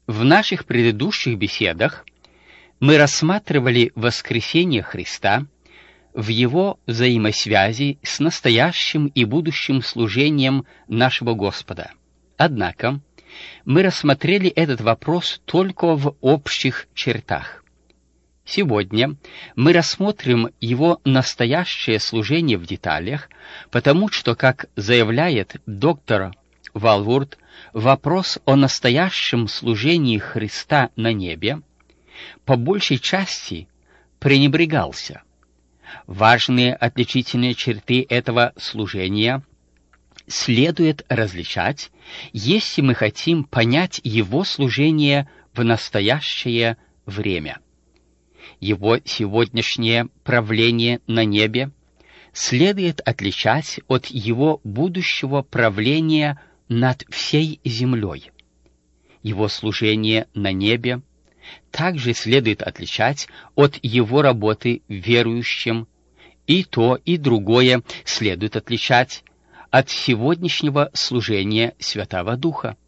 В наших предыдущих беседах мы рассматривали воскресение Христа в его взаимосвязи с настоящим и будущим служением нашего Господа. Однако мы рассмотрели этот вопрос только в общих чертах. Сегодня мы рассмотрим его настоящее служение в деталях, потому что, как заявляет доктор Валворд, вопрос о настоящем служении Христа на небе по большей части пренебрегался. Важные отличительные черты этого служения следует различать, если мы хотим понять его служение в настоящее время. Его сегодняшнее правление на небе следует отличать от его будущего правления над всей землей. Его служение на небе также следует отличать от его работы верующим, и то, и другое следует отличать от сегодняшнего служения Святого Духа.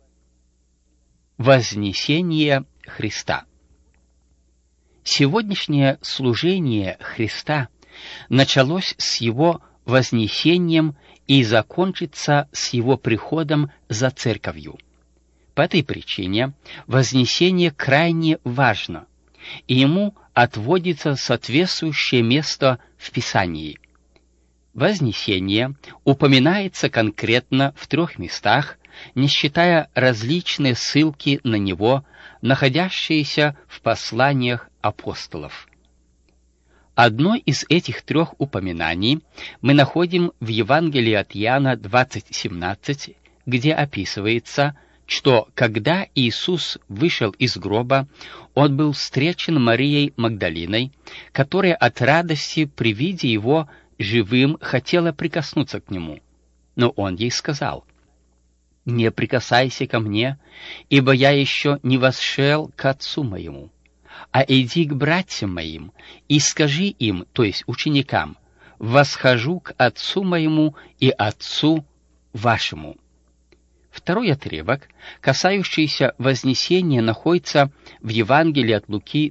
Вознесение Христа. Сегодняшнее служение Христа началось с его вознесением и закончится с его приходом за церковью. По этой причине вознесение крайне важно, и ему отводится соответствующее место в Писании. Вознесение упоминается конкретно в 3 местах, не считая различные ссылки на него, находящиеся в посланиях апостолов. Одно из этих 3 упоминаний мы находим в Евангелии от Иоанна 20:17, где описывается, что когда Иисус вышел из гроба, он был встречен Марией Магдалиной, которая от радости при виде его живым хотела прикоснуться к нему. Но он ей сказал: «Не прикасайся ко мне, ибо я еще не восшел к Отцу моему, а иди к братьям моим и скажи им, то есть ученикам: восхожу к Отцу моему и Отцу вашему». Второй отрывок, касающийся вознесения, находится в Евангелии от Луки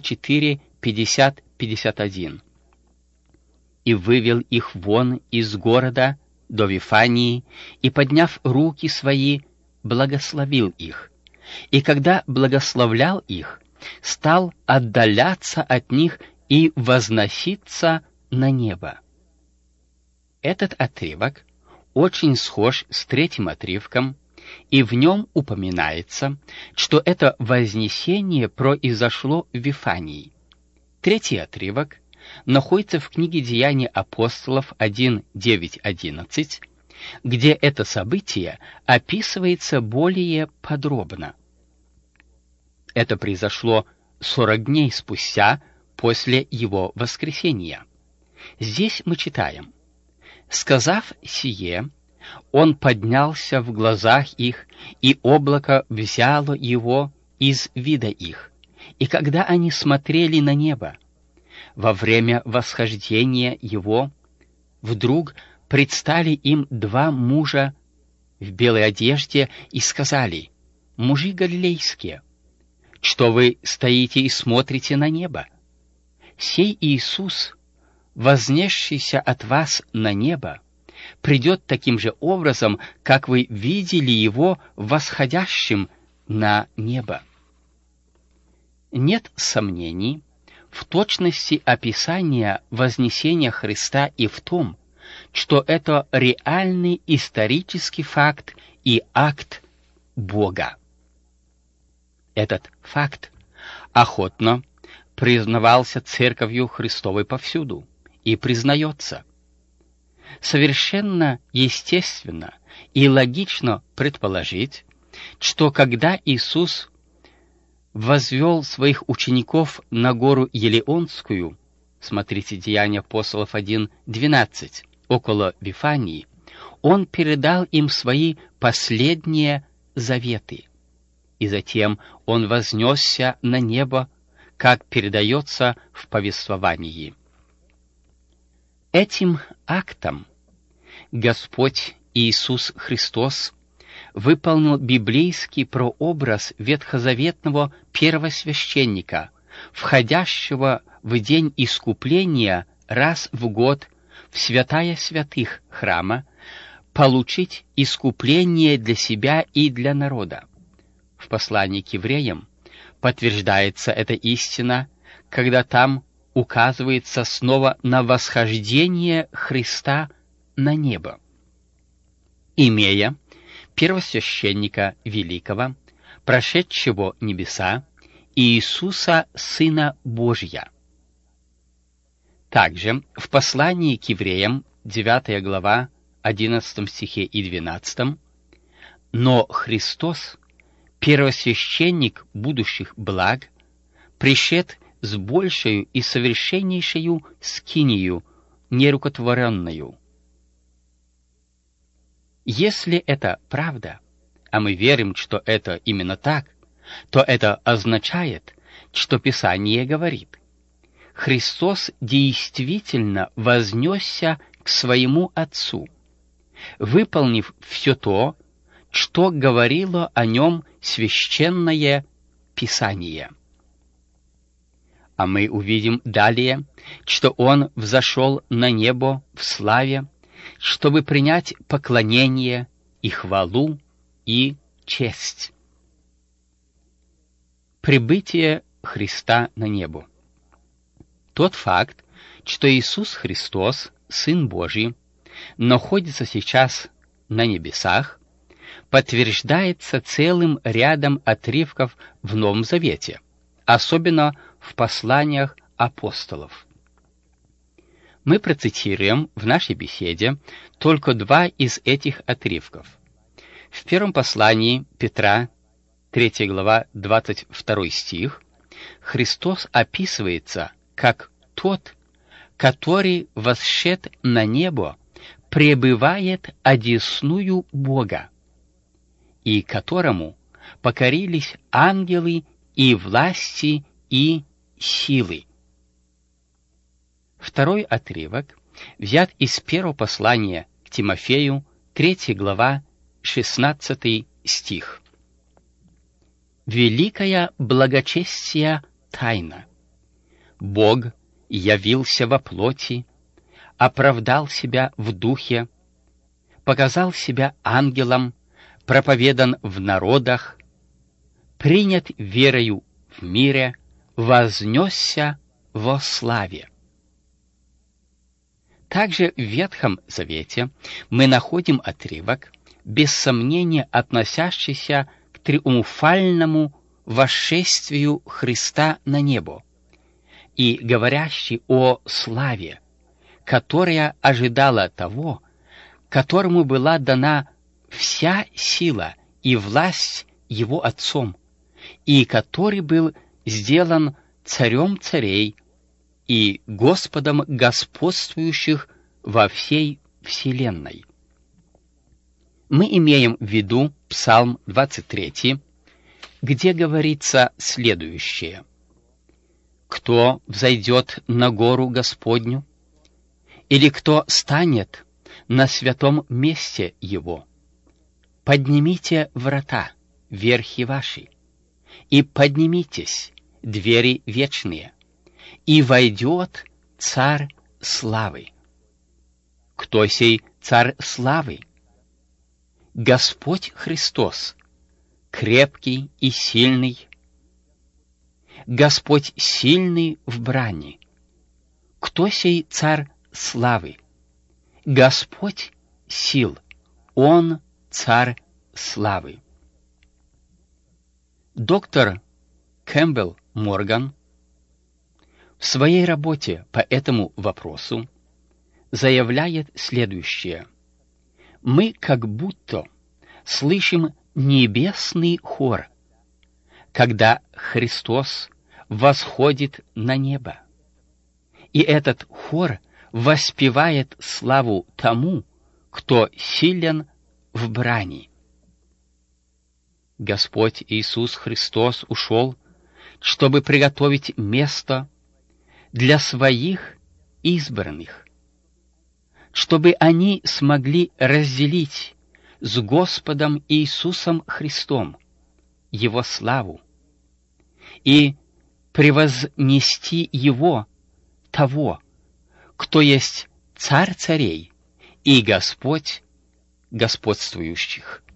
24:50-51. «И вывел их вон из города до Вифании, и, подняв руки свои, благословил их. И когда благословлял их, стал отдаляться от них и возноситься на небо». Этот отрывок очень схож с 3 отрывком, и в нем упоминается, что это вознесение произошло в Вифании. 3 отрывок находится в книге «Деяния апостолов» 1:9-11, где это событие описывается более подробно. Это произошло 40 дней спустя после его воскресения. Здесь мы читаем: «Сказав сие, он поднялся в глазах их, и облако взяло его из вида их. И когда они смотрели на небо, во время восхождения его, вдруг предстали им 2 мужа в белой одежде и сказали: мужи галилейские, что вы стоите и смотрите на небо? Сей Иисус, вознесшийся от вас на небо, придет таким же образом, как вы видели его восходящим на небо». Нет сомнений в точности описания вознесения Христа и в том, что это реальный исторический факт и акт Бога. Этот факт охотно признавался Церковью Христовой повсюду и признается. Совершенно естественно и логично предположить, что когда Иисус возвел своих учеников на гору Елеонскую, смотрите Деяния апостолов 1:12, около Вифании, он передал им свои последние заветы, и затем он вознесся на небо, как передается в повествовании. Этим актом Господь Иисус Христос выполнил библейский прообраз ветхозаветного первосвященника, входящего в день искупления раз в год в святая святых храма, получить искупление для себя и для народа. В послании к евреям подтверждается эта истина, когда там указывается снова на восхождение Христа на небо. Имея первосвященника великого, прошедшего небеса, Иисуса, Сына Божия. Также в послании к евреям, 9 глава, 11 стихе и 12, «Но Христос, первосвященник будущих благ, пришед с большею и совершеннейшею скинию, нерукотворенную». Если это правда, а мы верим, что это именно так, то это означает, что Писание говорит: Христос действительно вознесся к своему Отцу, выполнив все то, что говорило о нем Священное Писание. А мы увидим далее, что Он взошел на небо в славе, чтобы принять поклонение и хвалу и честь. Прибытие Христа на небо. Тот факт, что Иисус Христос, Сын Божий, находится сейчас на небесах, подтверждается целым рядом отрывков в Новом Завете, особенно в посланиях апостолов. Мы процитируем в нашей беседе только два из этих отрывков. В первом послании Петра, 3 глава, 22 стих, Христос описывается как тот, который восшед на небо, пребывает одесную Бога, и которому покорились ангелы и власти и силы. Второй отрывок взят из первого послания к Тимофею, 3 глава, 16 стих. «Великая благочестия тайна. Бог явился во плоти, оправдал себя в духе, показал себя ангелом, проповедан в народах, принят верою в мире, вознесся во славе». Также в Ветхом Завете мы находим отрывок, без сомнения относящийся к триумфальному восшествию Христа на небо и говорящий о славе, которая ожидала того, которому была дана вся сила и власть Его Отцом, и который был сделан Царем царей и Господом господствующих во всей вселенной. Мы имеем в виду Псалм 23, где говорится следующее: «Кто взойдет на гору Господню? Или кто станет на святом месте Его? Поднимите врата, верхи ваши, и поднимитесь, двери вечные, и войдет Царь славы». Кто сей Царь славы? Господь Христос, крепкий и сильный, Господь сильный в брани. Кто сей Царь славы? Господь сил, Он Царь славы. Доктор Кэмпбелл Морган в своей работе по этому вопросу заявляет следующее: мы как будто слышим небесный хор, когда Христос восходит на небо, и этот хор воспевает славу тому, кто силен в брани. Господь Иисус Христос ушел, чтобы приготовить место для своих избранных, чтобы они смогли разделить с Господом Иисусом Христом, Его славу, и превознести Его, того, кто есть Царь царей и Господь господствующих,